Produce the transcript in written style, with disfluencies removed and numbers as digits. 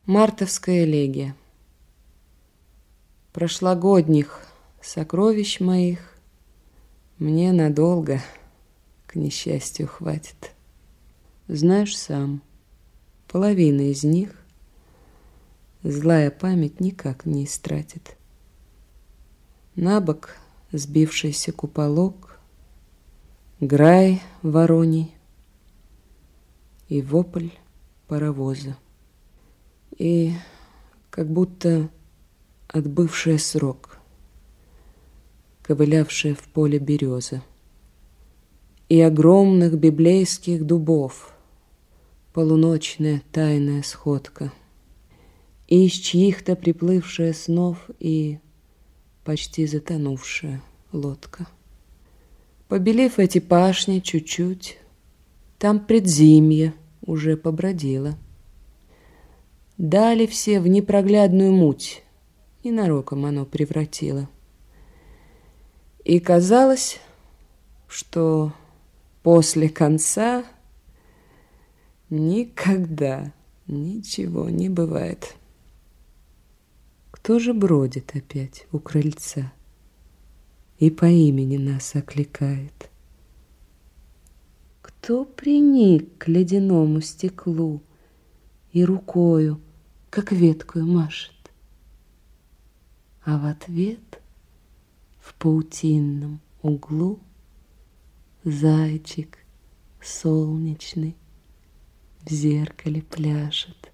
Мартовская элегия. Прошлогодних сокровищ моих мне надолго, к несчастью, хватит. Знаешь сам, половина из них злая память никак не истратит. Набок сбившийся куполок, грай вороний и вопль паровоза. И как будто отбывшая срок, ковылявшая в поле береза, и огромных библейских дубов полуночная тайная сходка, и из чьих-то приплывшая снов и почти затонувшая лодка. Побелев эти пашни чуть-чуть, там предзимье уже побродило. Дали все в непроглядную муть, ненароком оно превратило. И казалось, что после конца никогда ничего не бывает. Кто же бродит опять у крыльца и по имени нас окликает? Кто приник к ледяному стеклу и рукою, как веткою, машет? А в ответ в паутинном углу зайчик солнечный в зеркале пляшет.